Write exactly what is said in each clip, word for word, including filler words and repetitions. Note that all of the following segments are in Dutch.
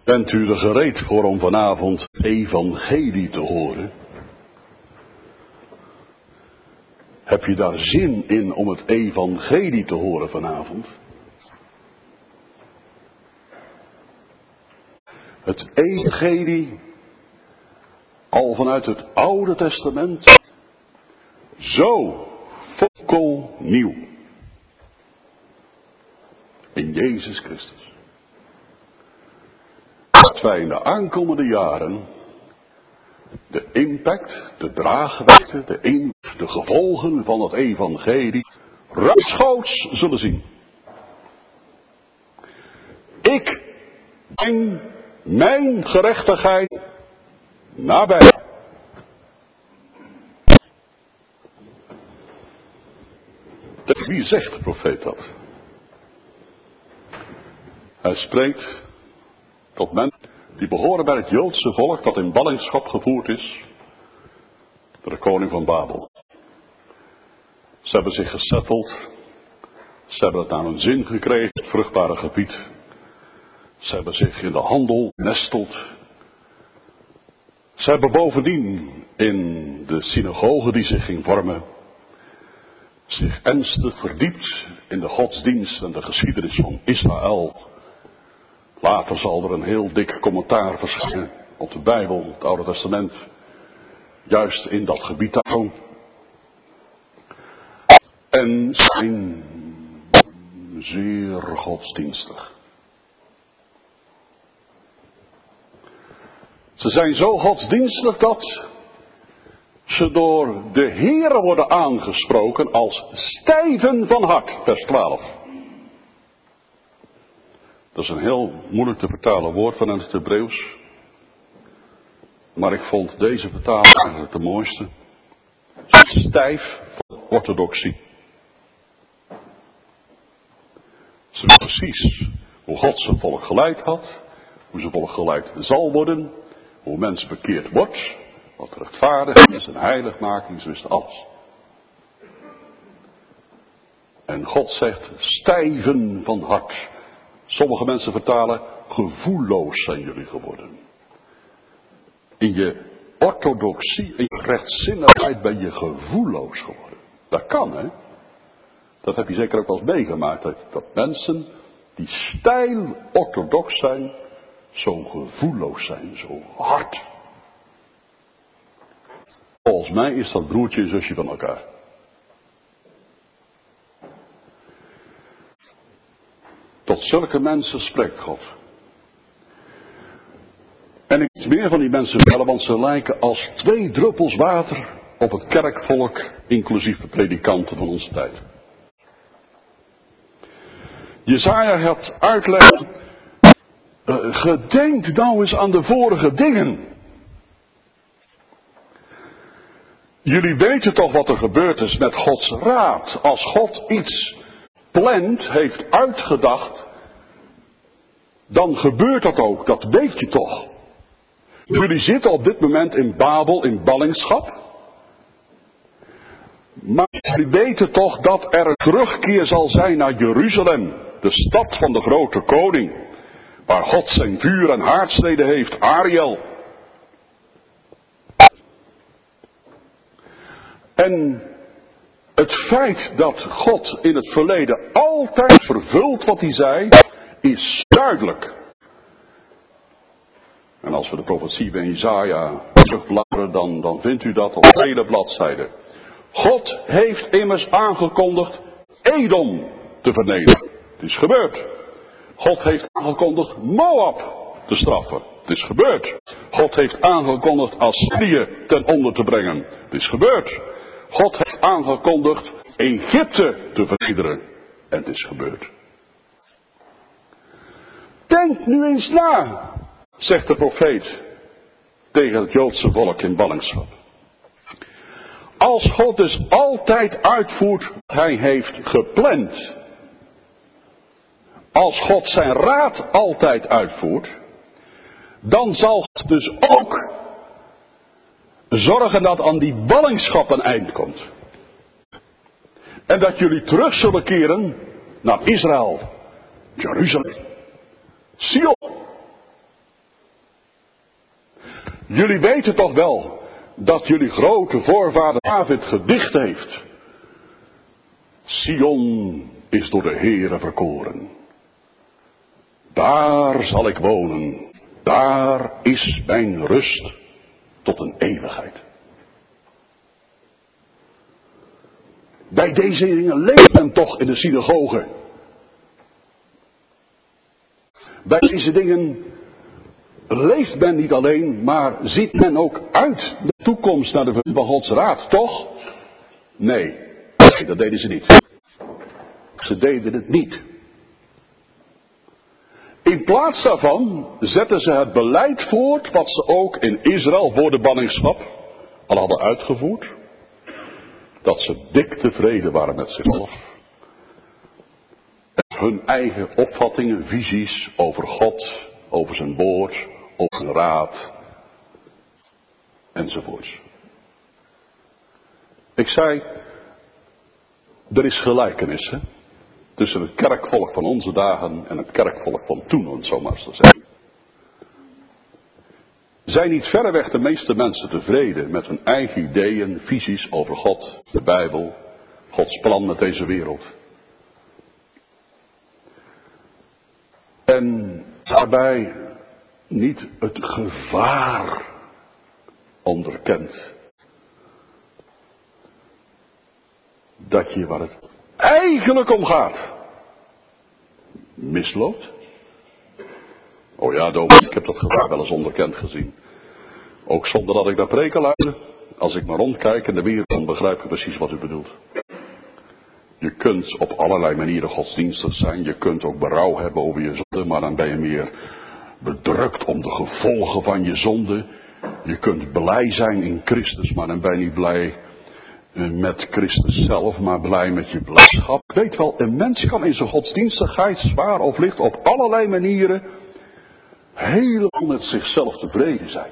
Bent u er gereed voor om vanavond evangelie te horen? Heb je daar zin in om het evangelie te horen vanavond? Het evangelie, al vanuit het Oude Testament, zo volkomen in Jezus Christus. Dat wij in de aankomende jaren de impact, de draagwijte, de, in, de gevolgen van het evangelie ruimschoots zullen zien. Ik breng mijn gerechtigheid nabij. Wie zegt de profeet dat? Hij spreekt tot mensen die behoren bij het Joodse volk dat in ballingschap gevoerd is door de koning van Babel. Ze hebben zich gesetteld. Ze hebben het naar hun zin gekregen, het vruchtbare gebied. Ze hebben zich in de handel nesteld. Ze hebben bovendien in de synagoge die zich ging vormen, zich ernstig verdiept in de godsdienst en de geschiedenis van Israël. Later zal er een heel dik commentaar verschijnen op de Bijbel, het Oude Testament, juist in dat gebied daarvan. En zijn zeer godsdienstig. Ze zijn zo godsdienstig dat ze door de Heere worden aangesproken als stijven van hart, vers twaalf. Dat is een heel moeilijk te vertalen woord vanuit het Hebreeuws. Maar ik vond deze vertaling eigenlijk de mooiste. Stijf van orthodoxie. Ze weten precies hoe God zijn volk geleid had. Hoe zijn volk geleid zal worden. Hoe mens bekeerd wordt. Wat rechtvaardig is en heiligmaking. Ze wisten alles. En God zegt stijven van hart. Sommige mensen vertalen, gevoelloos zijn jullie geworden. In je orthodoxie, in je rechtzinnigheid ben je gevoelloos geworden. Dat kan, hè. Dat heb je zeker ook wel eens meegemaakt. Dat, dat mensen die steil orthodox zijn, zo gevoelloos zijn, zo hard. Volgens mij is dat broertje en zusje van elkaar. Tot zulke mensen spreekt God. En ik moet meer van die mensen vertellen, want ze lijken als twee druppels water op het kerkvolk, inclusief de predikanten van onze tijd. Jesaja had uitleggen, uh, gedenk nou eens aan de vorige dingen. Jullie weten toch wat er gebeurd is met Gods raad. Als God iets plant, heeft uitgedacht, dan gebeurt dat ook, dat weet je toch. Jullie zitten op dit moment in Babel, in ballingschap. Maar jullie weten toch dat er een terugkeer zal zijn naar Jeruzalem, de stad van de grote koning, waar God zijn vuur en haardsteden heeft, Ariel. En het feit dat God in het verleden altijd vervult wat hij zei, is duidelijk. En als we de profetie van Jesaja terugbladeren, dan, dan vindt u dat op vele bladzijden. God heeft immers aangekondigd Edom te vernederen. Het is gebeurd. God heeft aangekondigd Moab te straffen. Het is gebeurd. God heeft aangekondigd Assyrië ten onder te brengen. Het is gebeurd. God heeft aangekondigd Egypte te vernederen. En het is gebeurd. Denk nu eens na, zegt de profeet tegen het Joodse volk in ballingschap. Als God dus altijd uitvoert wat hij heeft gepland. Als God zijn raad altijd uitvoert. Dan zal God dus ook zorgen dat aan die ballingschap een eind komt. En dat jullie terug zullen keren naar Israël, Jeruzalem, Sion. Jullie weten toch wel dat jullie grote voorvader David gedicht heeft. Sion is door de Heere verkoren. Daar zal ik wonen. Daar is mijn rust tot een eeuwigheid. Bij deze dingen leeft men toch in de synagoge. Bij deze dingen leeft men niet alleen, maar ziet men ook uit de toekomst naar de vervulling van Gods raad, toch? Nee, nee, dat deden ze niet. Ze deden het niet. In plaats daarvan zetten ze het beleid voort wat ze ook in Israël voor de banningschap al hadden uitgevoerd. Dat ze dik tevreden waren met zichzelf. En hun eigen opvattingen, visies over God, over zijn woord, over zijn raad, enzovoorts. Ik zei, er is gelijkenis hè, tussen het kerkvolk van onze dagen en het kerkvolk van toen, om het zo maar eens te zeggen. Zijn niet verreweg de meeste mensen tevreden met hun eigen ideeën, visies over God, de Bijbel, Gods plan met deze wereld? En daarbij niet het gevaar onderkent. Dat je waar het eigenlijk om gaat, misloopt. Oh ja, dominee, ik heb dat gevaar wel eens onderkend gezien. Ook zonder dat ik daar preken luister. Als ik maar rondkijk in de wereld, dan begrijp ik precies wat u bedoelt. Je kunt op allerlei manieren godsdienstig zijn. Je kunt ook berouw hebben over je zonde, maar dan ben je meer bedrukt om de gevolgen van je zonde. Je kunt blij zijn in Christus, maar dan ben je niet blij met Christus zelf, maar blij met je blijdschap. Ik weet wel, een mens kan in zijn godsdienstigheid, zwaar of licht, op allerlei manieren helemaal met zichzelf tevreden zijn.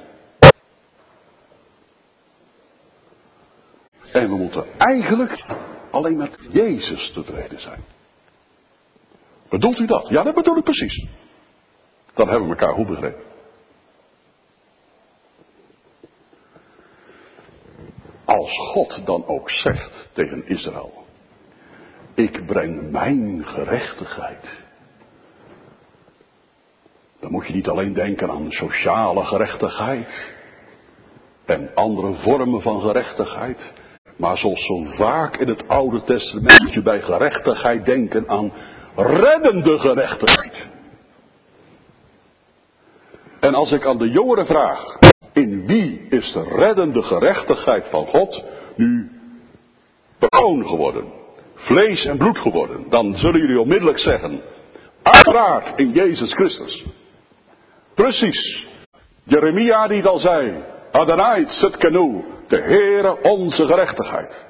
En we moeten eigenlijk alleen met Jezus tevreden zijn. Bedoelt u dat? Ja, dat bedoel ik precies. Dan hebben we elkaar goed begrepen. Als God dan ook zegt tegen Israël: ik breng mijn gerechtigheid. Dan moet je niet alleen denken aan sociale gerechtigheid en andere vormen van gerechtigheid. Maar zoals zo vaak in het Oude Testament moet je bij gerechtigheid denken aan reddende gerechtigheid. En als ik aan de jongeren vraag: in wie is de reddende gerechtigheid van God nu persoon geworden, vlees en bloed geworden? Dan zullen jullie onmiddellijk zeggen: uiteraard in Jezus Christus. Precies. Jeremia die al zei: Adonai Tzidkenu, de Heere onze gerechtigheid.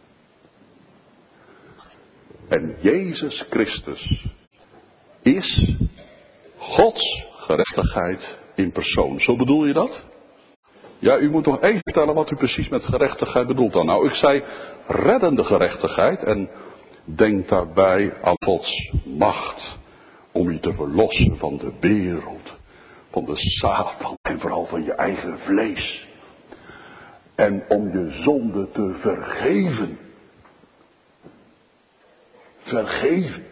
En Jezus Christus is Gods gerechtigheid in persoon. Zo bedoel je dat? Ja, u moet nog even vertellen wat u precies met gerechtigheid bedoelt dan. Nou, ik zei reddende gerechtigheid en denk daarbij aan Gods macht om je te verlossen van de wereld, van de Satan en vooral van je eigen vlees. En om je zonde te vergeven. Vergeven.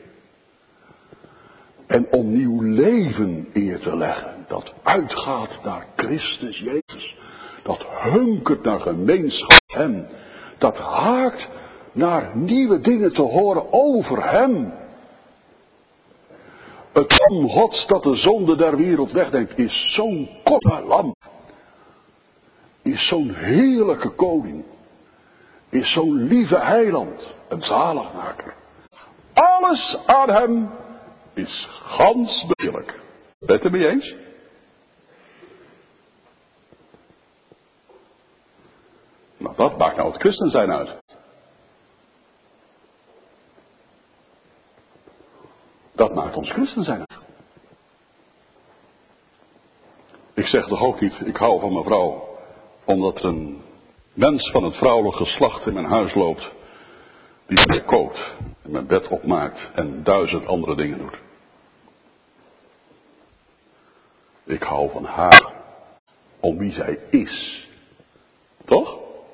En om nieuw leven in je te leggen. Dat uitgaat naar Christus Jezus. Dat hunkert naar gemeenschap met Hem. Dat haakt naar nieuwe dingen te horen over Hem. Het lam Gods dat de zonde der wereld wegdenkt is zo'n kostbaar lam. Is zo'n heerlijke koning. Is zo'n lieve heiland. Een zaligmaker. Alles aan hem is gans beheerlijk. Bent u het mee eens? Nou, dat maakt nou het christen zijn uit. Dat maakt ons christen zijn uit. Ik zeg toch ook niet, ik hou van mijn vrouw, omdat er een mens van het vrouwelijk geslacht in mijn huis loopt, die mij kookt en mijn bed opmaakt en duizend andere dingen doet. Ik hou van haar, om wie zij is. Toch?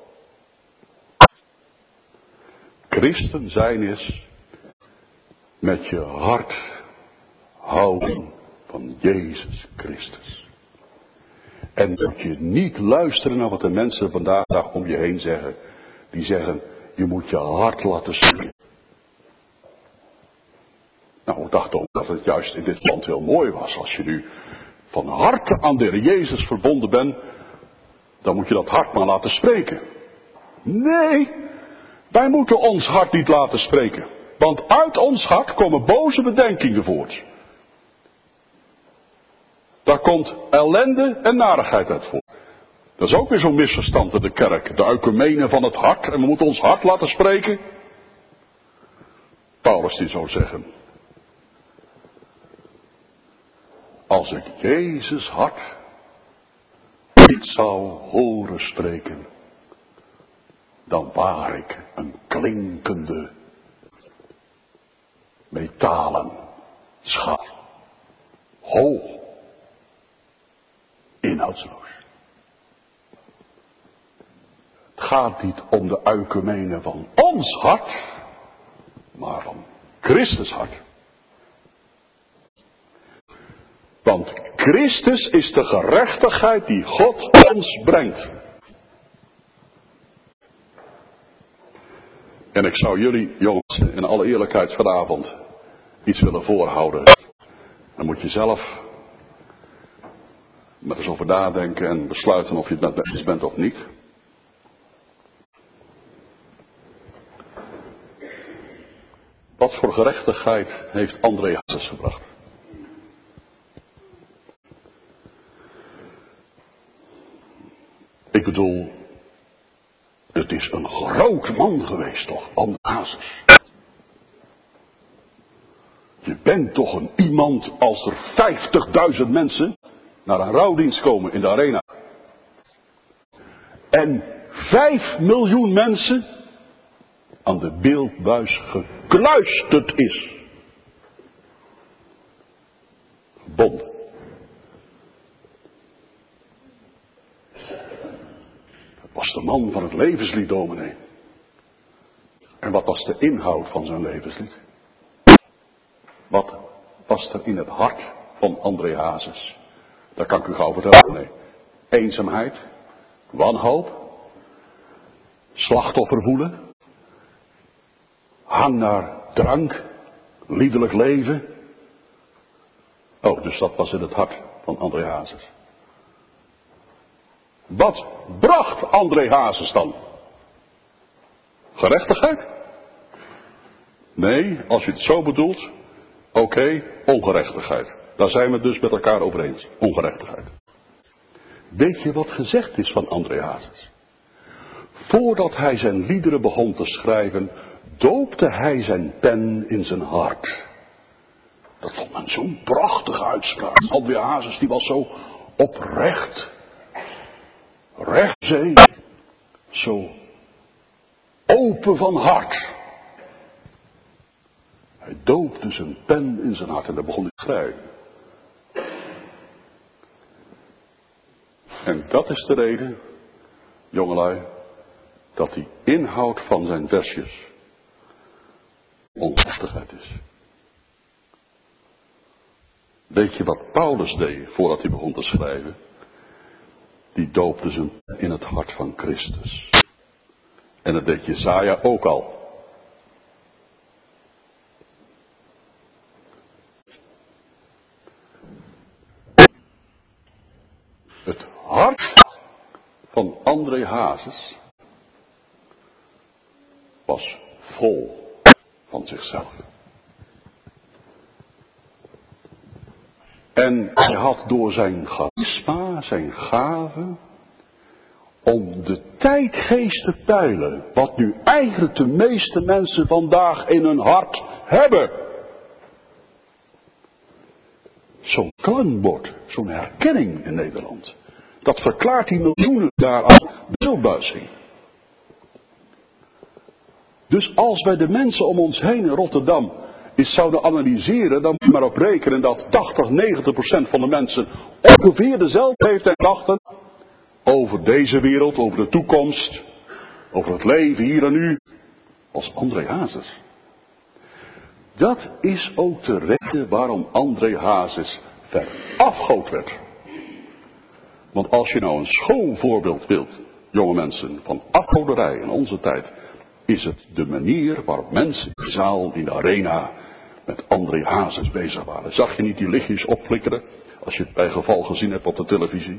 Christen zijn is met je hart houden van Jezus Christus. En moet je niet luisteren naar wat de mensen vandaag de dag om je heen zeggen. Die zeggen, je moet je hart laten spreken. Nou, ik dacht ook dat het juist in dit land heel mooi was. Als je nu van harte aan de Heer Jezus verbonden bent, dan moet je dat hart maar laten spreken. Nee, wij moeten ons hart niet laten spreken. Want uit ons hart komen boze bedenkingen voort. Daar komt ellende en narigheid uit voort. Dat is ook weer zo'n misverstand in de kerk. De oikumene van het hart. En we moeten ons hart laten spreken. Paulus die zou zeggen. Als ik Jezus hart niet zou horen spreken, dan waar ik een klinkende metalen schaal. Hoog. Inhoudsloos. Het gaat niet om de oikumene van ons hart, maar van Christus hart. Want Christus is de gerechtigheid die God ons brengt. En ik zou jullie, jongens, in alle eerlijkheid vanavond iets willen voorhouden. Dan moet je zelf maar eens over nadenken en besluiten of je het met me eens bent of niet. Wat voor gerechtigheid heeft André Hazes gebracht? Ik bedoel, het is een groot man geweest toch, André Hazes. Je bent toch een iemand als er vijftigduizend mensen naar een rouwdienst komen in de arena. En vijf miljoen mensen aan de beeldbuis gekluisterd is. Gebonden. Dat was de man van het levenslied, dominee. En wat was de inhoud van zijn levenslied? Wat was er in het hart van André Hazes? Daar kan ik u gauw vertellen. Nee. Eenzaamheid, wanhoop, slachtoffer voelen, hang naar drank, liederlijk leven. Oh, dus dat was in het hart van André Hazes. Wat bracht André Hazes dan? Gerechtigheid? Nee, als je het zo bedoelt, oké, okay, ongerechtigheid. Daar zijn we het dus met elkaar over eens. Ongerechtigheid. Weet je wat gezegd is van André Hazes? Voordat hij zijn liederen begon te schrijven, doopte hij zijn pen in zijn hart. Dat vond men zo'n prachtige uitspraak. André Hazes die was zo oprecht. Rechtzee. Zo open van hart. Hij doopte zijn pen in zijn hart en daar begon hij te schrijven. En dat is de reden, jongelui, dat die inhoud van zijn versjes ongerechtigheid is. Weet je wat Paulus deed voordat hij begon te schrijven? Die doopte zijn pen in het hart van Christus. En dat deed Jesaja ook al. Het hart van André Hazes was vol van zichzelf. En hij had door zijn charisma, zijn gave, om de tijdgeest te peilen, wat nu eigenlijk de meeste mensen vandaag in hun hart hebben. Zo'n klankbord, zo'n herkenning in Nederland. Dat verklaart die miljoenen daar aan beeldbuizing. Dus als wij de mensen om ons heen in Rotterdam eens zouden analyseren, dan moet je maar op rekenen dat tachtig, negentig procent van de mensen ongeveer dezelfde heeft en gedachten over deze wereld, over de toekomst, over het leven hier en nu, als André Hazes. Dat is ook de reden waarom André Hazes verafgood werd. Want als je nou een schoon voorbeeld wilt, jonge mensen, van afgoderij in onze tijd, is het de manier waarop mensen in de zaal, in de arena, met André Hazes bezig waren. Zag je niet die lichtjes opflikkeren, als je het bij geval gezien hebt op de televisie?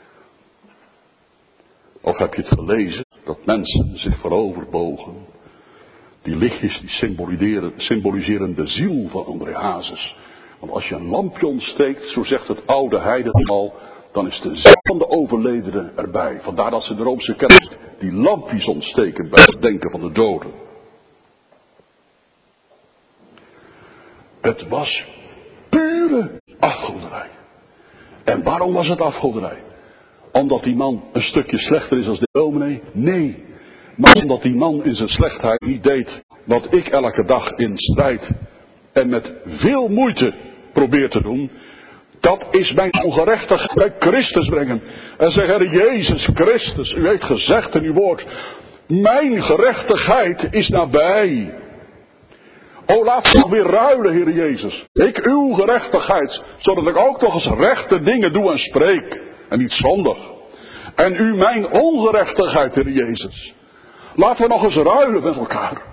Of heb je het gelezen, dat mensen zich vooroverbogen? Die lichtjes die symboliseren, symboliseren de ziel van André Hazes. Want als je een lampje ontsteekt, zo zegt het oude heidental, dan is de ziel van de overledene erbij. Vandaar dat ze de Roomse kerk die lampjes ontsteken bij het denken van de doden. Het was pure afgoderij. En waarom was het afgoderij? Omdat die man een stukje slechter is als de dominee? Nee. Maar omdat die man in zijn slechtheid niet deed wat ik elke dag in strijd en met veel moeite probeer te doen. Dat is mijn ongerechtigheid bij Christus brengen. En zeggen, Heer Jezus Christus, u heeft gezegd in uw woord, mijn gerechtigheid is nabij. O, laat me weer ruilen, Heer Jezus. Ik uw gerechtigheid, zodat ik ook nog eens rechte dingen doe en spreek. En niet zondig. En u mijn ongerechtigheid, Heer Jezus. Laten we nog eens ruilen met elkaar.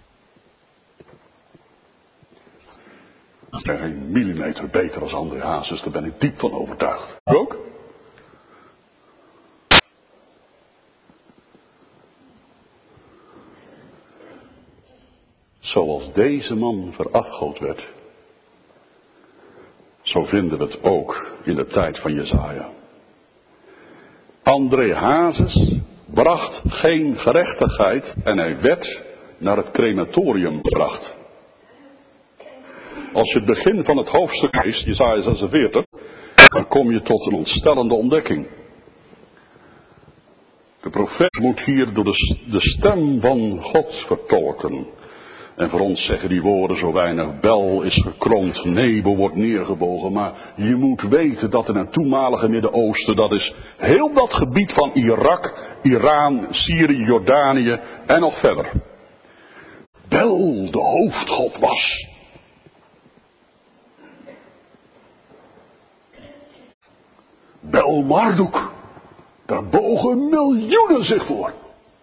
Ik ben geen millimeter beter als André Hazes, daar ben ik diep van overtuigd. U ook? Zoals deze man verafgood werd, zo vinden we het ook in de tijd van Jesaja. André Hazes bracht geen gerechtigheid en hij werd naar het crematorium gebracht. Als je het begin van het hoofdstuk leest, Jesaja zesenveertig, dan kom je tot een ontstellende ontdekking. De profeet moet hier door de, de stem van God vertolken. En voor ons zeggen die woorden zo weinig. Bel is gekroond, Nebo wordt neergebogen. Maar je moet weten dat in het toenmalige Midden-Oosten, dat is heel dat gebied van Irak, Iran, Syrië, Jordanië en nog verder. Bel de hoofdgod was. Bel Marduk. Daar bogen miljoenen zich voor.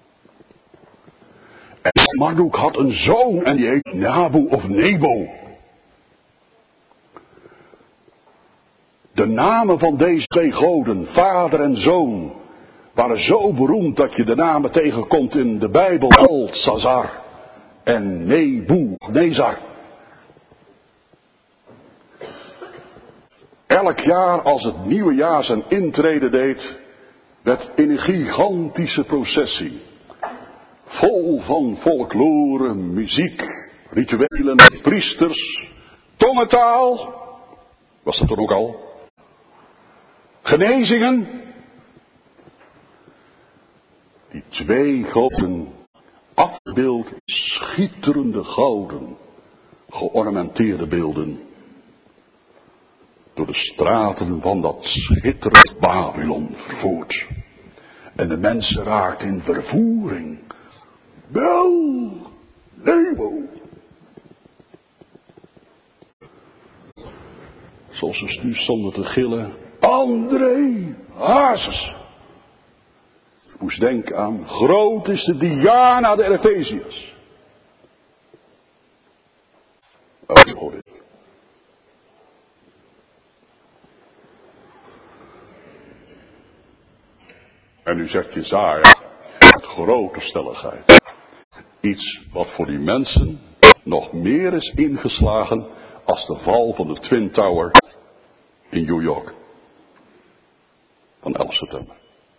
En Marduk had een zoon en die heet Nabu of Nebo. De namen van deze twee goden, vader en zoon, waren zo beroemd dat je de namen tegenkomt in de Bijbel. Belsazar en Nebukadnezar. Elk jaar als het nieuwe jaar zijn intrede deed, werd in een gigantische processie, vol van folklore, muziek, rituelen, priesters, tongentaal, was dat er ook al, genezingen. Die twee goden afbeeld schitterende gouden, geornamenteerde beelden, door de straten van dat schitterende Babylon vervoerd. En de mensen raakten in vervoering. Bel, Nebo. Zoals ze nu stonden te gillen. André Hazes. Ik moest denken aan, groot is de Diana der Efeziërs. Oh, hoor dit. En nu zegt Jesaja met grote stelligheid iets wat voor die mensen nog meer is ingeslagen als de val van de Twin Tower in New York van elf september.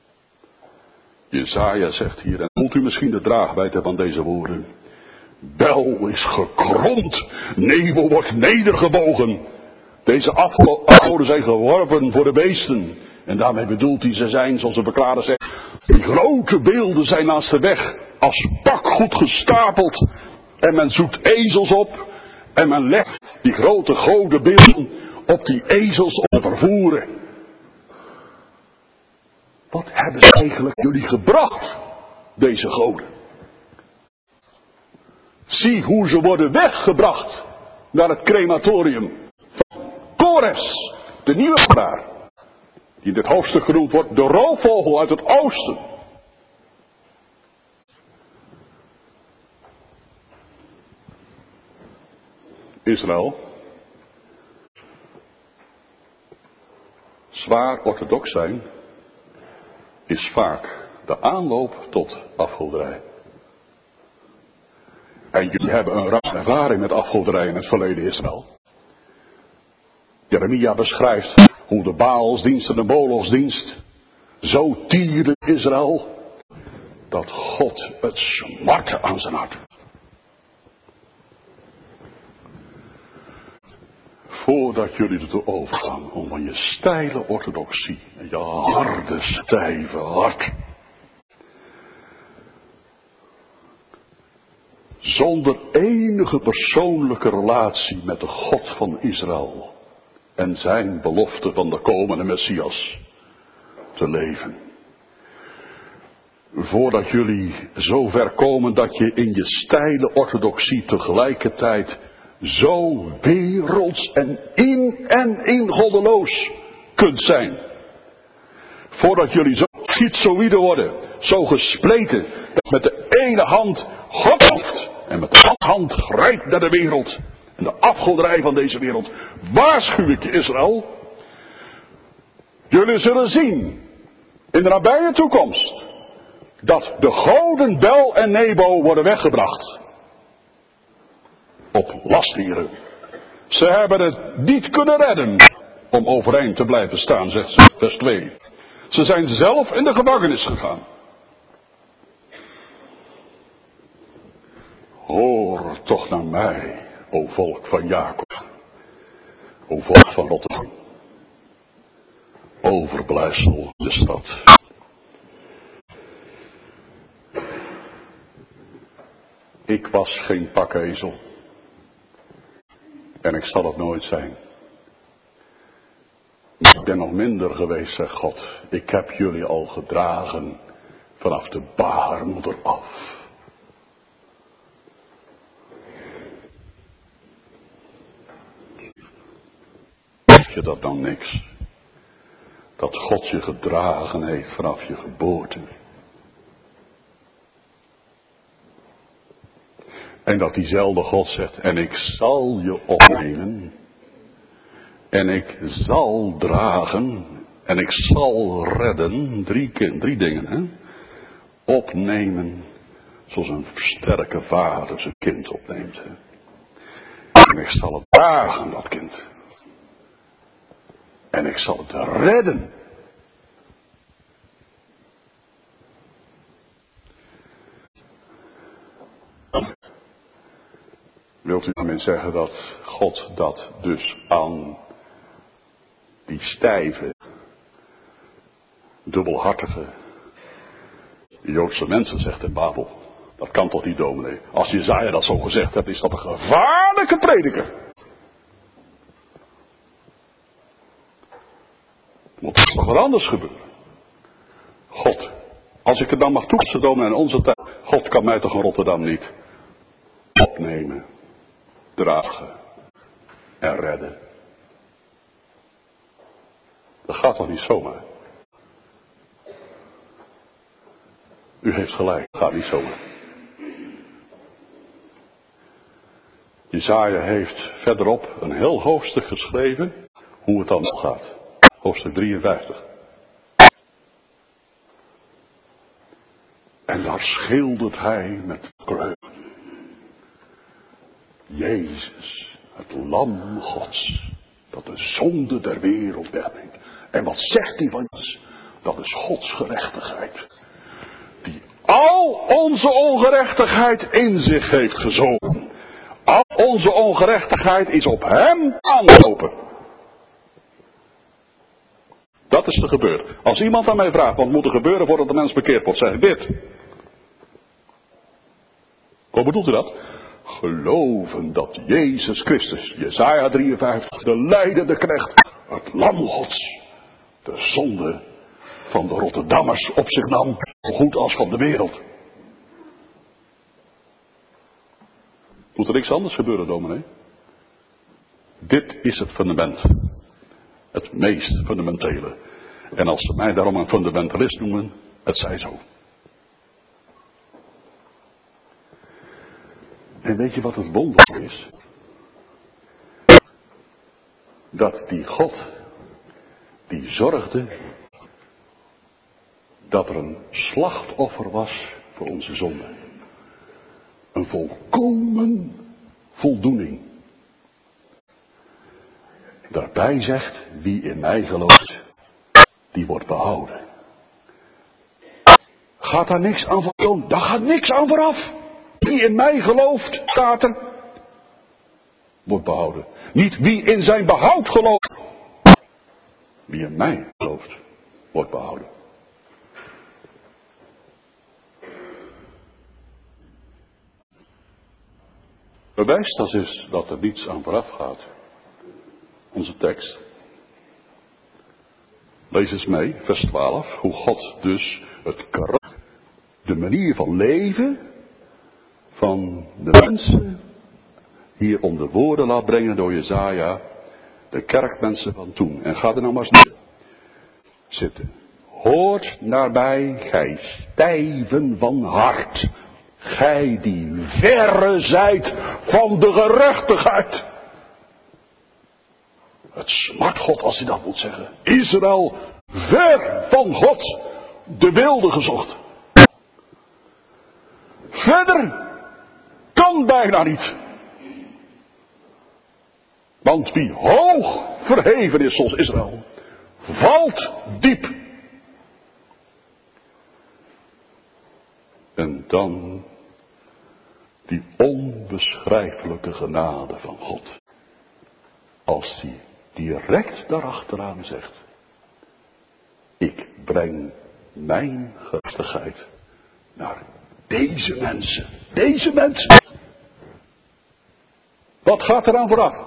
Jesaja zegt hier, en voelt u misschien de draagwijdte van deze woorden. Bel is gekromd, Nebo wordt nedergebogen. Deze afgoden zijn geworpen voor de beesten. En daarmee bedoelt hij, ze zijn, zoals de verklarer zegt, die grote beelden zijn naast de weg als pakgoed gestapeld. En men zoekt ezels op en men legt die grote godenbeelden op die ezels om te vervoeren. Wat hebben ze eigenlijk jullie gebracht, deze goden? Zie hoe ze worden weggebracht naar het crematorium van Kores, de nieuwe daar, die in dit hoofdstuk genoemd wordt de roofvogel uit het oosten. Israël, zwaar orthodox zijn, is vaak de aanloop tot afgoderij. En jullie hebben een ruime ervaring met afgoderij in het verleden Israël. Jeremia beschrijft hoe de Baalsdienst en de Molosdienst zo tierde Israël, dat God het smartte aan zijn hart. Voordat jullie ertoe overgaan om van je steile orthodoxie en je harde, stijve hart, zonder enige persoonlijke relatie met de God van Israël en zijn belofte van de komende Messias te leven. Voordat jullie zo ver komen dat je in je steile orthodoxie tegelijkertijd zo werelds en in en in goddeloos kunt zijn. Voordat jullie zo schizoïde worden, zo gespleten, dat met de ene hand God hoeft en met de andere hand grijpt naar de wereld en de afgoderij van deze wereld. Waarschuw ik je, Israël. Jullie zullen zien in de nabije toekomst dat de goden Bel en Nebo worden weggebracht. Op lastdieren. Ze hebben het niet kunnen redden om overeind te blijven staan, zegt ze, vers twee. Ze zijn zelf in de gevangenis gegaan. Hoor toch naar mij, o volk van Jacob, o volk van Rotterdam, overblijfsel de stad. Ik was geen pakezel. En ik zal het nooit zijn. Ik ben nog minder geweest, zegt God. Ik heb jullie al gedragen vanaf de baarmoeder af. Weet je dat dan niks? Dat God je gedragen heeft vanaf je geboorte. En dat diezelfde God zegt, en ik zal je opnemen, en ik zal dragen, en ik zal redden, drie, drie dingen, hè? Opnemen, zoals een sterke vader zijn kind opneemt. Hè? En ik zal het dragen, dat kind. En ik zal het redden. Wilt u daarmee zeggen dat God dat dus aan die stijve, dubbelhartige Joodse mensen zegt in Babel? Dat kan toch niet, dominee? Als Jesaja dat zo gezegd hebt, is dat een gevaarlijke prediker. Moet er toch wat anders gebeuren? God, als ik het dan mag toetsen, dominee, in onze tijd. God kan mij toch in Rotterdam niet opnemen, dragen en redden. Dat gaat toch niet zomaar? U heeft gelijk, dat gaat niet zomaar. Jesaja heeft verderop een heel hoofdstuk geschreven hoe het dan gaat. Hoofdstuk drieënvijftig. En daar schildert hij met kleur. Jezus, het lam Gods, dat de zonde der wereld wegbrengt. En wat zegt hij van ons? Dat is Gods gerechtigheid. Die al onze ongerechtigheid in zich heeft gezogen. Al onze ongerechtigheid is op hem aangelopen. Dat is er gebeurd. Als iemand aan mij vraagt, wat moet er gebeuren voordat de mens bekeerd wordt, zeg ik dit. Hoe bedoelt u dat? Geloven dat Jezus Christus, Jesaja drieënvijftig, de lijdende knecht, het lam Gods, de zonde van de Rotterdammers op zich nam, zo goed als van de wereld. Moet er niks anders gebeuren, dominee? Dit is het fundament. Het meest fundamentele. En als ze mij daarom een fundamentalist noemen, het zij zo. En weet je wat het wonder is? Dat die God, die zorgde dat er een slachtoffer was voor onze zonde. Een volkomen voldoening. Daarbij zegt, wie in mij gelooft, die wordt behouden. Gaat daar niks aan vooraf? Daar gaat niks aan vooraf. Wie in mij gelooft, staat er, wordt behouden. Niet wie in zijn behoud gelooft. Wie in mij gelooft, wordt behouden. Bewijs dat is dat er niets aan vooraf gaat. Onze tekst. Lees eens mee, vers twaalf. Hoe God dus het karakter, de manier van leven van de mensen hier onder woorden laat brengen door Jesaja, de kerkmensen van toen. En ga er nou maar eens neer zitten. Hoort naarbij, gij stijven van hart, gij die verre zijt van de gerechtigheid. Het smart God als hij dat moet zeggen. Israël ver van God, de wilde gezocht. Verder kan bijna niet. Want wie hoog verheven is zoals Israël, valt diep. En dan die onbeschrijfelijke genade van God. Als hij direct daarachteraan zegt, ik breng mijn gerechtigheid naar deze mensen. Deze mensen. Wat gaat eraan vooraf?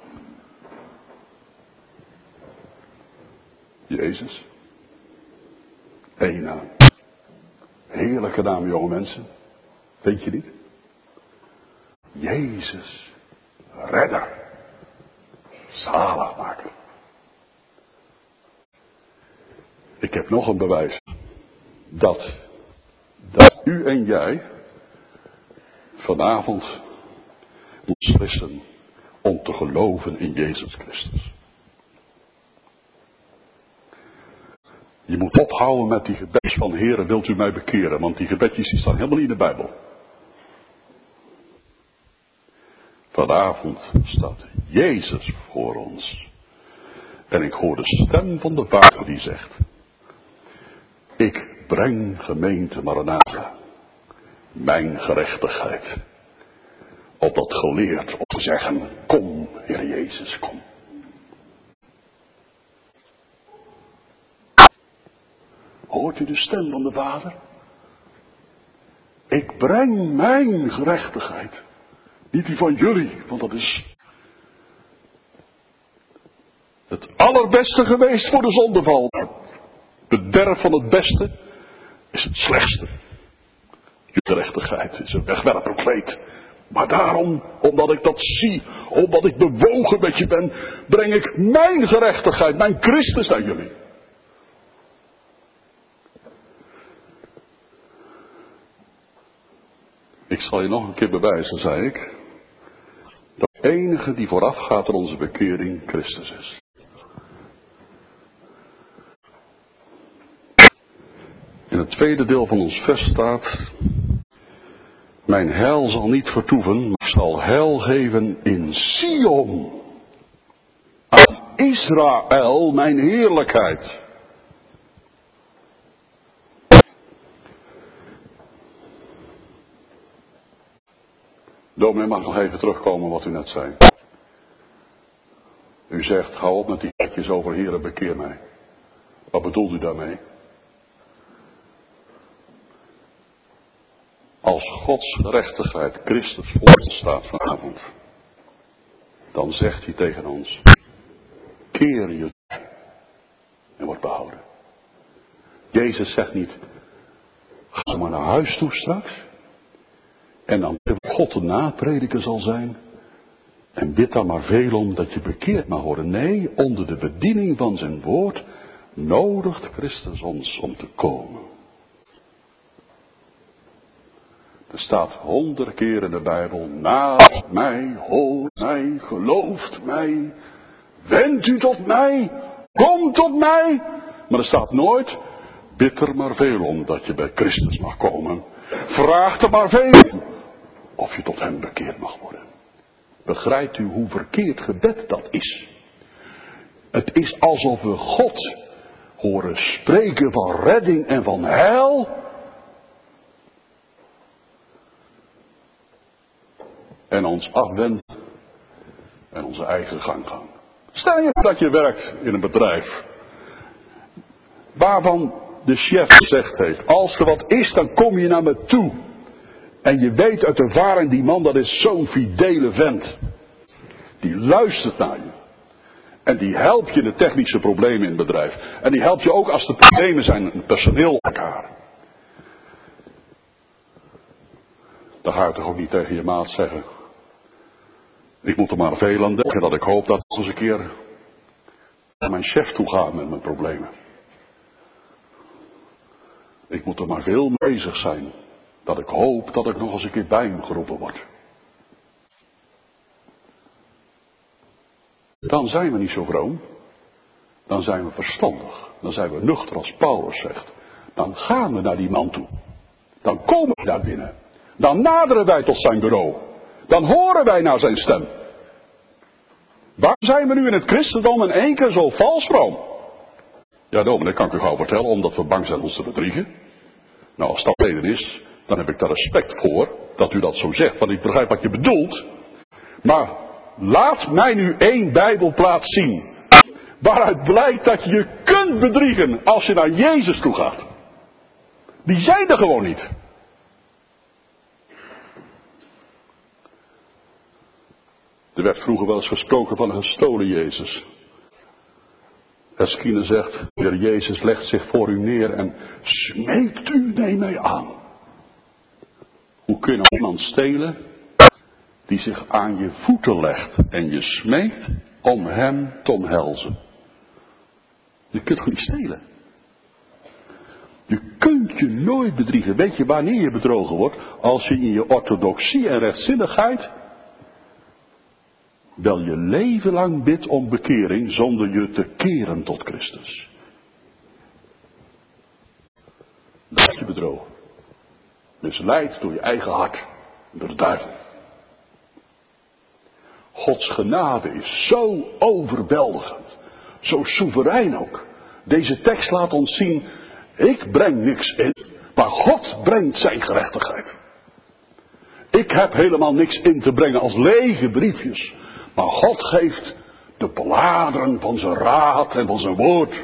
Jezus. Eén naam. Heerlijke naam, jonge mensen. Vind je niet? Jezus. Redder. Zaligmaker. Ik heb nog een bewijs. Dat, dat u en jij vanavond moet beslissen om te geloven in Jezus Christus. Je moet ophouden met die gebedjes van Heere, wilt u mij bekeren? Want die gebedjes die staan helemaal niet in de Bijbel. Vanavond staat Jezus voor ons. En ik hoor de stem van de Vader die zegt, ik breng gemeente Maranatha, mijn gerechtigheid, opdat geleerd om te zeggen, kom Heer Jezus, kom. Hoort u de stem van de Vader? Ik breng mijn gerechtigheid. Niet die van jullie, want dat is het allerbeste geweest voor de zondeval. Het bederf van het beste is het slechtste. Je gerechtigheid is een wegwerperkleed. Maar daarom, omdat ik dat zie, omdat ik bewogen met je ben, breng ik mijn gerechtigheid, mijn Christus naar jullie. Ik zal je nog een keer bewijzen, zei ik, dat de enige die voorafgaat aan onze bekering Christus is. In het tweede deel van ons vers staat, mijn heil zal niet vertoeven, maar zal heil geven in Sion. Aan Israël mijn heerlijkheid. Dominee mag nog even terugkomen wat u net zei. U zegt, hou op met die gekjes over Heere, bekeer mij. Wat bedoelt u daarmee? Als Gods gerechtigheid Christus voor ons staat vanavond, dan zegt hij tegen ons, keer je en wordt behouden. Jezus zegt niet, ga maar naar huis toe straks. En dan God de naprediker zal zijn. En bid daar maar veel om dat je bekeerd mag worden. Nee, onder de bediening van zijn woord nodigt Christus ons om te komen. Er staat honderd keer in de Bijbel, naast mij, hoort mij, gelooft mij, wendt u tot mij, kom tot mij. Maar er staat nooit, bid er maar veel om dat je bij Christus mag komen. Vraag er maar veel om of je tot hem bekeerd mag worden. Begrijpt u hoe verkeerd gebed dat is? Het is alsof we God horen spreken van redding en van heil. En ons afwenden en onze eigen gang gaan. Stel je dat je werkt in een bedrijf waarvan de chef gezegd heeft, als er wat is dan kom je naar me toe. En je weet uit ervaring, die man dat is zo'n fidele vent. Die luistert naar je. En die helpt je in de technische problemen in het bedrijf. En die helpt je ook als er problemen zijn met personeel elkaar. Dan ga je toch ook niet tegen je maat zeggen, ik moet er maar veel aan denken dat ik hoop dat ik eens een keer naar mijn chef toe ga met mijn problemen. Ik moet er maar veel mee bezig zijn dat ik hoop dat ik nog eens een keer bij hem geroepen word. Dan zijn we niet zo vroom. Dan zijn we verstandig. Dan zijn we nuchter als Paulus zegt. Dan gaan we naar die man toe. Dan komen we daar binnen. Dan naderen wij tot zijn bureau. Dan horen wij naar zijn stem. Waar zijn we nu in het christendom in één keer zo vals vroom? Ja, dominee, kan ik u gauw vertellen, omdat we bang zijn ons te bedriegen. Nou, als dat reden is, dan heb ik daar respect voor dat u dat zo zegt, want ik begrijp wat je bedoelt. Maar laat mij nu één Bijbelplaats zien, waaruit blijkt dat je je kunt bedriegen als je naar Jezus toe gaat. Die zijn er gewoon niet. Er werd vroeger wel eens gesproken van een gestolen Jezus. Eskine zegt, de Heer Jezus legt zich voor u neer en smeekt u, neem mij aan. Hoe kun je nou iemand stelen die zich aan je voeten legt en je smeekt om hem te omhelzen? Je kunt gewoon niet stelen. Je kunt je nooit bedriegen. Weet je wanneer je bedrogen wordt? Als je in je orthodoxie en rechtzinnigheid wel je leven lang bidt om bekering zonder je te keren tot Christus. Dat is je bedrogen. Misleid door je eigen hart. Door de duivel. Gods genade is zo overweldigend. Zo soeverein ook. Deze tekst laat ons zien, ik breng niks in, maar God brengt zijn gerechtigheid. Ik heb helemaal niks in te brengen als lege briefjes. Maar God geeft de bladeren van zijn raad en van zijn woord.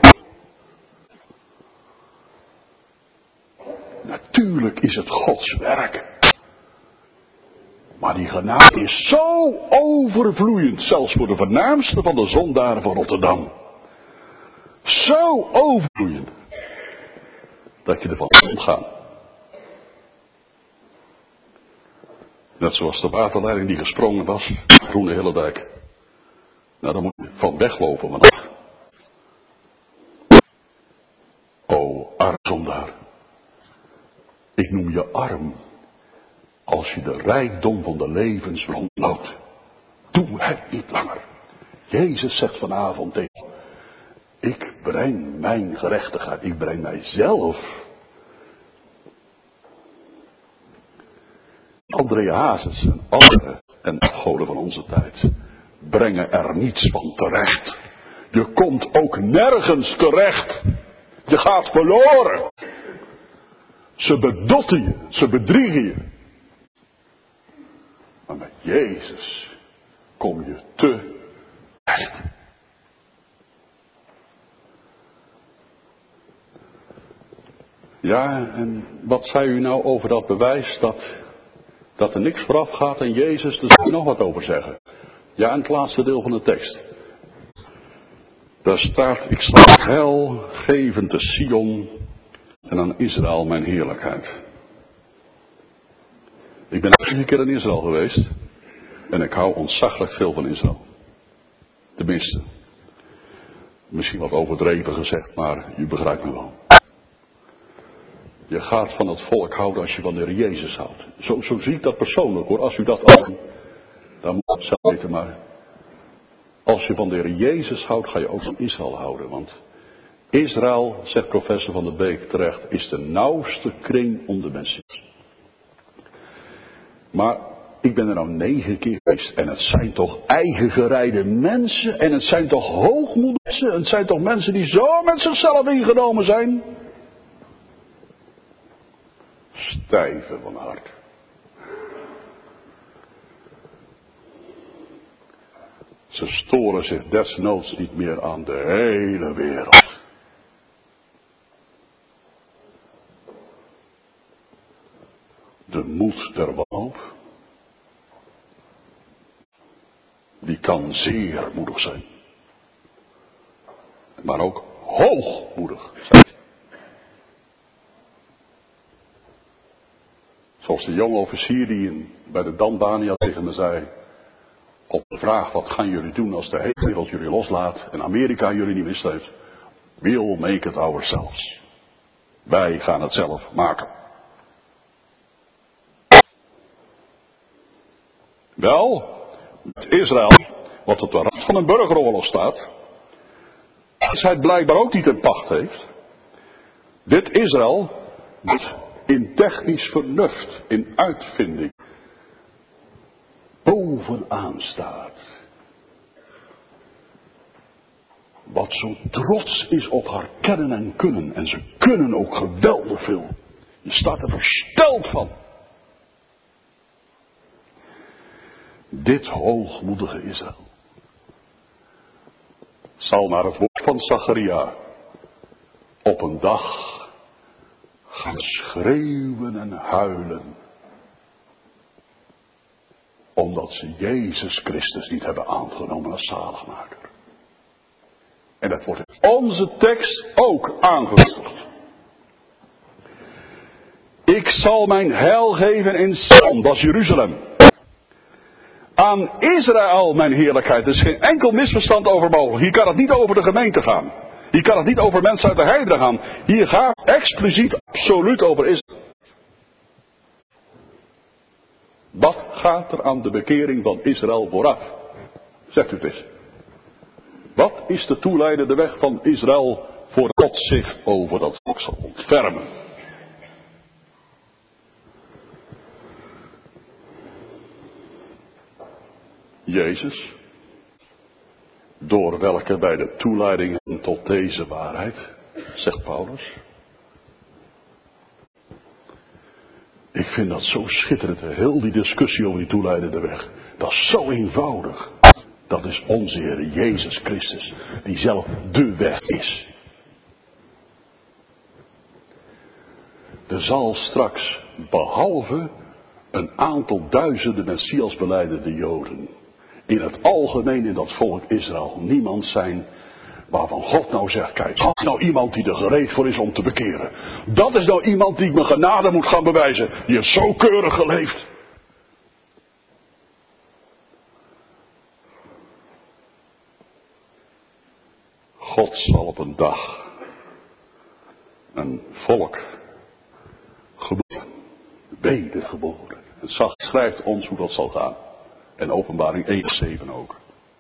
Natuurlijk is het Gods werk. Maar die genade is zo overvloeiend, zelfs voor de voornaamste van de zondaren van Rotterdam. Zo overvloeiend, dat je ervan kunt gaan. Net zoals de waterleiding die gesprongen was, Groene Hillendijk. Nou, daar moet je van weglopen vandaag. O, arm zondaar. Ik noem je arm als je de rijkdom van de levensbron loopt. Doe het niet langer. Jezus zegt vanavond tegen ik breng mijn gerechtigheid, ik breng mijzelf. Andrea Hazes en anderen en goden van onze tijd brengen er niets van terecht. Je komt ook nergens terecht. Je gaat verloren. Ze bedotten je, ze bedriegen je. Maar met Jezus kom je te echt. Ja, en wat zei u nou over dat bewijs dat, dat er niks vooraf gaat en Jezus, daar zou ik nog wat over zeggen. Ja, en het laatste deel van de tekst. Daar staat, ik zal heil geven te Sion en aan Israël mijn heerlijkheid. Ik ben eigenlijk een keer in Israël geweest. En ik hou ontzaglijk veel van Israël. Tenminste. Misschien wat overdreven gezegd, maar u begrijpt me wel. Je gaat van het volk houden als je van de Heer Jezus houdt. Zo, zo zie ik dat persoonlijk hoor. Als u dat ook, dan moet je het zelf weten. Maar als je van de Heer Jezus houdt, ga je ook van Israël houden. Want Israël, zegt professor Van der Beek terecht, is de nauwste kring om de mensen. Maar ik ben er nou negen keer geweest. En het zijn toch eigengereide mensen. En het zijn toch hoogmoedige mensen. Het zijn toch mensen die zo met zichzelf ingenomen zijn. Stijve van hart. Ze storen zich desnoods niet meer aan de hele wereld. De moed der wanhoop, die kan zeer moedig zijn. Maar ook hoogmoedig zijn. Zoals de jonge officier die in, bij de Dambania tegen me zei. Op de vraag, wat gaan jullie doen als de hele wereld jullie loslaat en Amerika jullie niet misleidt? We'll make it ourselves. Wij gaan het zelf maken. Wel, met Israël, wat op de rand van een burgeroorlog staat, als hij het blijkbaar ook niet in pacht heeft. Dit Israël, dat in technisch vernuft, in uitvinding, bovenaan staat. Wat zo trots is op haar kennen en kunnen. En ze kunnen ook geweldig veel. Je staat er versteld van. Dit hoogmoedige Israël zal naar het woord van Zacharia op een dag gaan schreeuwen en huilen. Omdat ze Jezus Christus niet hebben aangenomen als zaligmaker. En dat wordt in onze tekst ook aangekondigd. Ik zal mijn heil geven in Sion, dat is Jeruzalem. Aan Israël mijn heerlijkheid. Er is geen enkel misverstand over mogelijk. Hier kan het niet over de gemeente gaan. Hier kan het niet over mensen uit de heidenen gaan. Hier gaat het expliciet absoluut over Israël. Wat gaat er aan de bekering van Israël vooraf? Zegt u het eens. Wat is de toeleidende weg van Israël voor God zich over dat volk zal ontfermen? Jezus, door welke bij de toeleiding tot deze waarheid, zegt Paulus. Ik vind dat zo schitterend, heel die discussie over die toeleidende weg. Dat is zo eenvoudig. Dat is onze Heer Jezus Christus, die zelf de weg is. Er zal straks, behalve een aantal duizenden Messias belijdende Joden, in het algemeen in dat volk Israël niemand zijn waarvan God nou zegt, kijk, dat is nou iemand die er gereed voor is om te bekeren. Dat is nou iemand die ik mijn genade moet gaan bewijzen. Die heeft zo keurig geleefd. God zal op een dag een volk geboren, wedergeboren. En zacht schrijft ons hoe dat zal gaan. En Openbaring één zeven ook.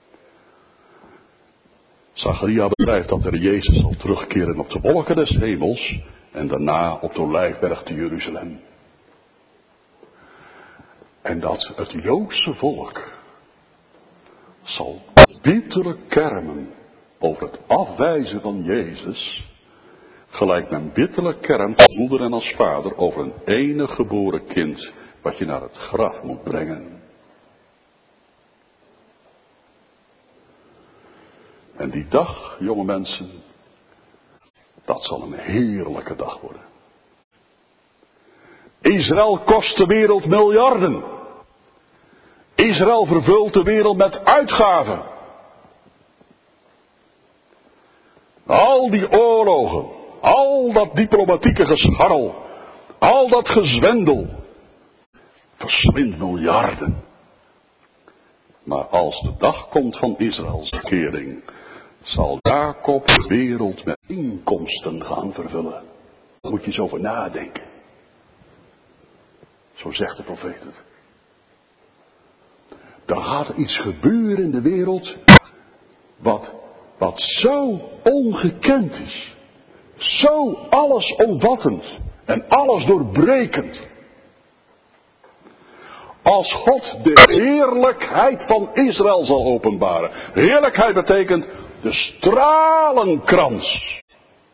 Zacharia beschrijft dat er Jezus zal terugkeren op de wolken des hemels en daarna op de Olijfberg te Jeruzalem. En dat het Joodse volk zal bitterlijk kermen over het afwijzen van Jezus, gelijk men bitterlijk kermt als moeder en als vader over een enig geboren kind wat je naar het graf moet brengen. En die dag, jonge mensen, dat zal een heerlijke dag worden. Israël kost de wereld miljarden. Israël vervult de wereld met uitgaven. Al die oorlogen, al dat diplomatieke gescharrel, al dat gezwendel, verslindt miljarden. Maar als de dag komt van Israëls bekering, zal Jacob de wereld met inkomsten gaan vervullen. Daar moet je eens over nadenken. Zo zegt de profeet het. Dan gaat er iets gebeuren in de wereld wat, wat zo ongekend is. Zo allesomvattend en alles doorbrekend. Als God de heerlijkheid van Israël zal openbaren. Heerlijkheid betekent de stralenkrans.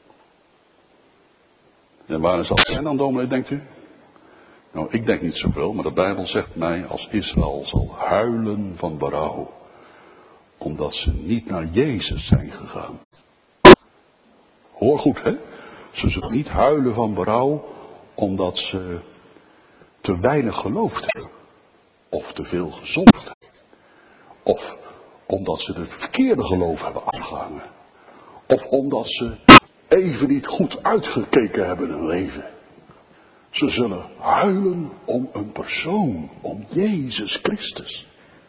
En waar is dat zijn dan, dominee, denkt u? Nou, ik denk niet zoveel, maar de Bijbel zegt mij als Israël zal huilen van berouw. Omdat ze niet naar Jezus zijn gegaan. Hoor goed, hè? Ze zullen niet huilen van berouw omdat ze te weinig geloofd hebben. Of te veel gezondigd hebben. Of omdat ze het verkeerde geloof hebben aangehangen. Of omdat ze even niet goed uitgekeken hebben in hun leven. Ze zullen huilen om een persoon, om Jezus Christus.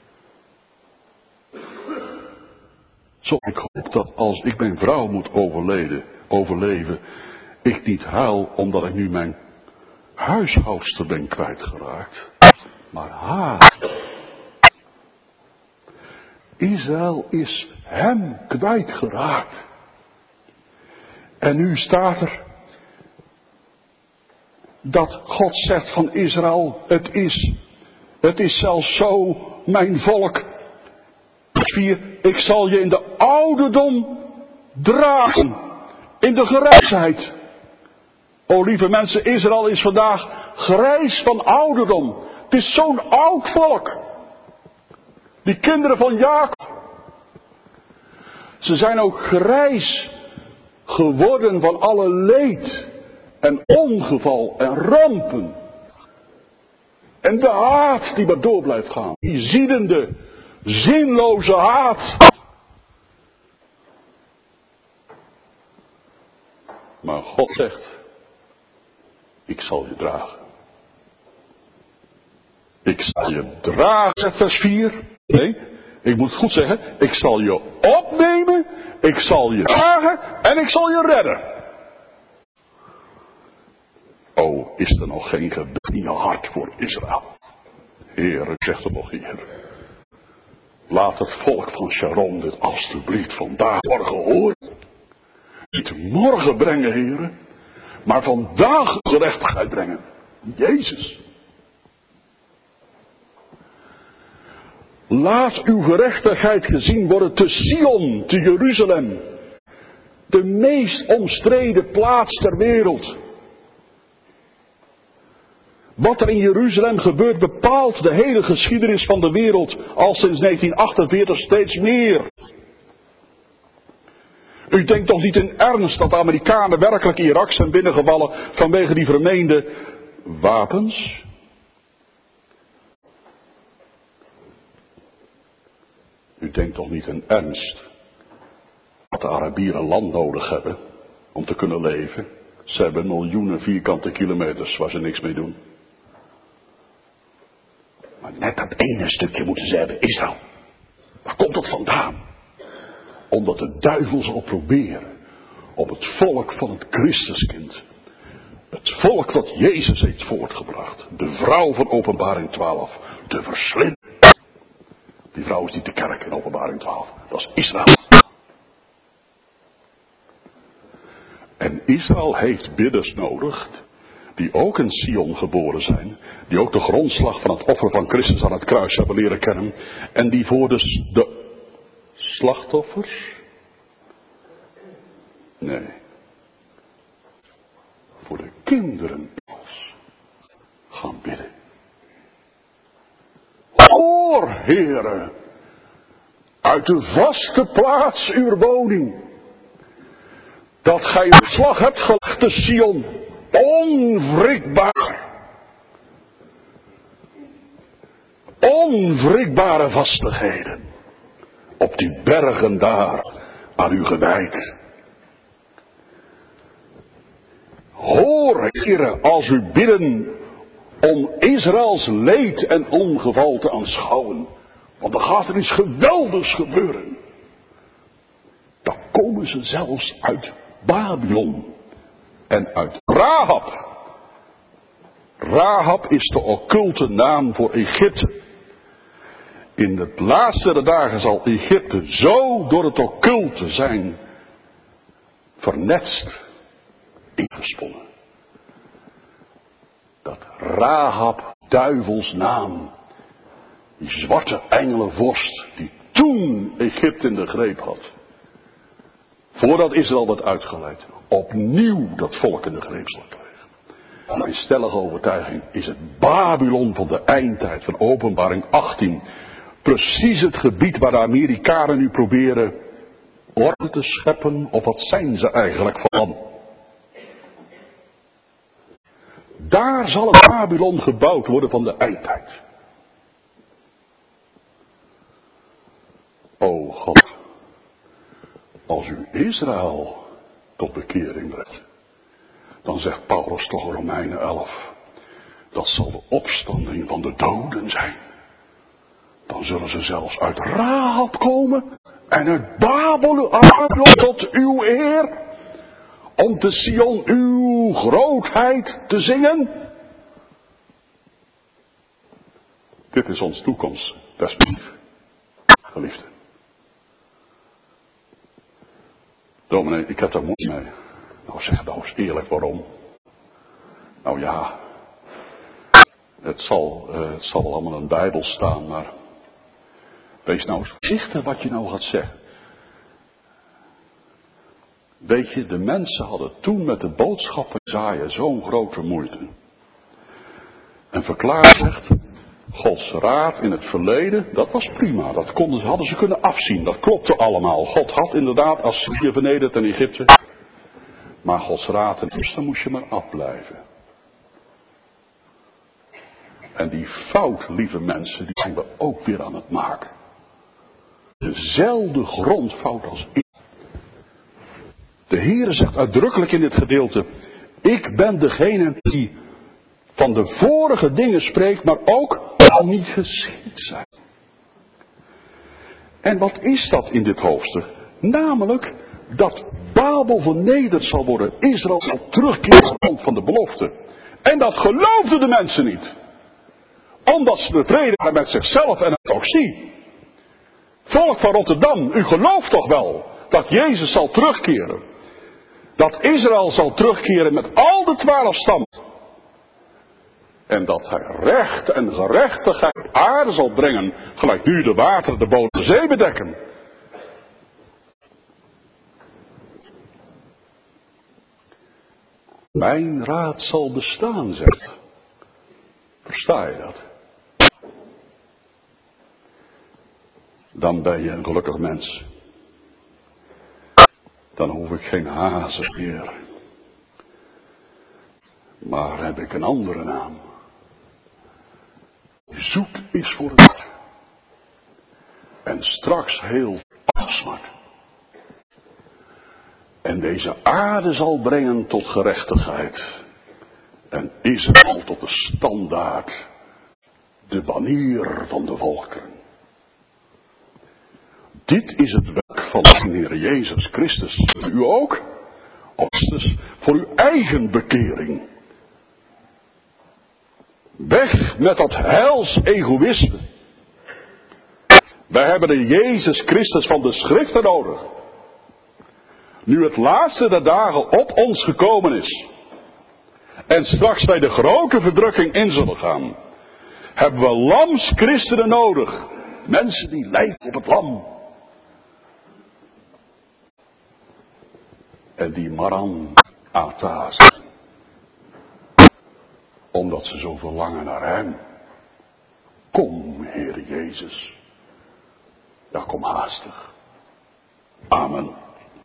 Zo, ik hoop dat als ik mijn vrouw moet overleden, overleven, ik niet huil omdat ik nu mijn huishoudster ben kwijtgeraakt, maar haar. Israël is hem kwijtgeraakt. En nu staat er dat God zegt van Israël, het is, het is zelfs zo, mijn volk. Vier, ik zal je in de ouderdom dragen, in de grijsheid. O lieve mensen, Israël is vandaag grijs van ouderdom. Het is zo'n oud volk. Die kinderen van Jacob. Ze zijn ook grijs geworden van alle leed en ongeval en rampen. En de haat die maar door blijft gaan. Die ziedende, zinloze haat. Maar God zegt, ik zal je dragen. Ik zal je dragen, zegt vers vier. Nee, ik moet het goed zeggen. Ik zal je opnemen, ik zal je dragen en ik zal je redden. Oh, is er nog geen gebed in je hart voor Israël? Heer, ik zeg het nog hier. Laat het volk van Sharon dit alstublieft vandaag morgen horen. Niet morgen brengen, heren, maar vandaag gerechtigheid brengen. Jezus. Laat uw gerechtigheid gezien worden te Sion, te Jeruzalem. De meest omstreden plaats ter wereld. Wat er in Jeruzalem gebeurt bepaalt de hele geschiedenis van de wereld al sinds negentien achtenveertig steeds meer. U denkt toch niet in ernst dat de Amerikanen werkelijk Irak zijn binnengevallen vanwege die vermeende wapens? U denkt toch niet in ernst dat de Arabieren land nodig hebben om te kunnen leven? Ze hebben miljoenen vierkante kilometers waar ze niks mee doen. Maar net dat ene stukje moeten ze hebben, Israël. Waar komt dat vandaan? Omdat de duivel zal proberen om het volk van het Christuskind, het volk wat Jezus heeft voortgebracht, de vrouw van Openbaring twaalf, te verslinden. Die vrouw is niet de kerk in Openbaring twaalf, dat is Israël. En Israël heeft bidders nodig, die ook in Sion geboren zijn, die ook de grondslag van het offer van Christus aan het kruis hebben leren kennen, en die voor de, de slachtoffers, nee, voor de kinderen gaan bidden. Hoor, heren, uit de vaste plaats uw woning, dat gij een slag hebt gelegd te Sion, onwrikbaar, onwrikbare vastigheden, op die bergen daar aan u gewijd. Hoor, Heere, als u bidden om Israëls leed en ongeval te aanschouwen. Want dan gaat er iets geweldigs gebeuren. Dan komen ze zelfs uit Babylon. En uit Rahab. Rahab is de occulte naam voor Egypte. In de laatste der dagen zal Egypte zo door het occulte zijn vernetst, ingesponnen. Dat Rahab, duivels naam, die zwarte engelenvorst, die toen Egypte in de greep had, voordat Israël werd uitgeleid, opnieuw dat volk in de greep zal krijgen. Mijn stellige overtuiging is het Babylon van de eindtijd van Openbaring achttien. Precies het gebied waar de Amerikanen nu proberen orde te scheppen, of wat zijn ze eigenlijk van? Daar zal het Babylon gebouwd worden van de eindtijd. O God, als u Israël tot bekering brengt, dan zegt Paulus toch in Romeinen elf, dat zal de opstanding van de doden zijn. Dan zullen ze zelfs uit Rahab komen en uit Babylon tot uw eer, om te Sion uw grootheid te zingen. Dit is ons toekomstperspectief, geliefden. Dominee, ik heb daar moeite mee. Nou, zeg nou eens eerlijk waarom. Nou ja, het zal, uh, het zal wel allemaal in de Bijbel staan, maar wees nou eens voorzichtig wat je nou gaat zeggen. Weet je, de mensen hadden toen met de boodschap van Jesaja zo'n grote moeite. En verklaard zegt, Gods raad in het verleden, dat was prima. Dat konden, ze, hadden ze kunnen afzien, dat klopte allemaal. God had inderdaad Assyrië vernederd en Egypte. Maar Gods raad en eerst, dan moest je maar afblijven. En die fout, lieve mensen, die zijn we ook weer aan het maken. Dezelfde grondfout als ik. De Heere zegt uitdrukkelijk in dit gedeelte, ik ben degene die van de vorige dingen spreekt, maar ook al niet geschied zijn. En wat is dat in dit hoofdstuk? Namelijk dat Babel vernederd zal worden. Israël zal terugkeren naar het land van de belofte. En dat geloofden de mensen niet. Omdat ze tevreden waren met zichzelf en het ook zien. Volk van Rotterdam, u gelooft toch wel dat Jezus zal terugkeren. Dat Israël zal terugkeren met al de twaalf stammen. En dat hij recht en gerechtigheid op aarde zal brengen. Gelijk nu de wateren de bodem de zee bedekken. Mijn raad zal bestaan, zegt. Versta je dat? Dan ben je een gelukkig mens. Dan hoef ik geen hazen meer. Maar heb ik een andere naam. Die zoet is voor het hart. En straks heel afsmart. En deze aarde zal brengen tot gerechtigheid. En Israël tot de standaard. De banier van de volkeren. Dit is het werk van de Heer Jezus Christus. Voor u ook. Christus, voor uw eigen bekering. Weg met dat hels egoïsme. Wij hebben de Jezus Christus van de Schriften nodig. Nu het laatste der dagen op ons gekomen is. En straks bij de grote verdrukking in zullen gaan. Hebben we lamschristenen nodig. Mensen die lijken op het lam. En die maran atazen. Omdat ze zo verlangen naar hem. Kom, Heer Jezus. Ja, kom haastig. Amen.